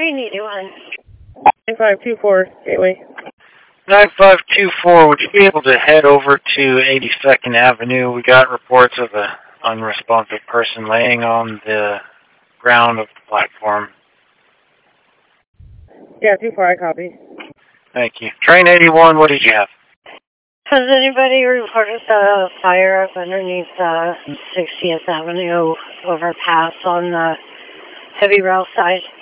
train 81. 9524 Gateway. 9524, would you be able to head over to 82nd Avenue? We got reports of an unresponsive person laying on the ground of the platform. Yeah, 24, I copy. Thank you. Train 81, what did you have? Has anybody reported a fire up underneath 60th Avenue overpass on the heavy rail side?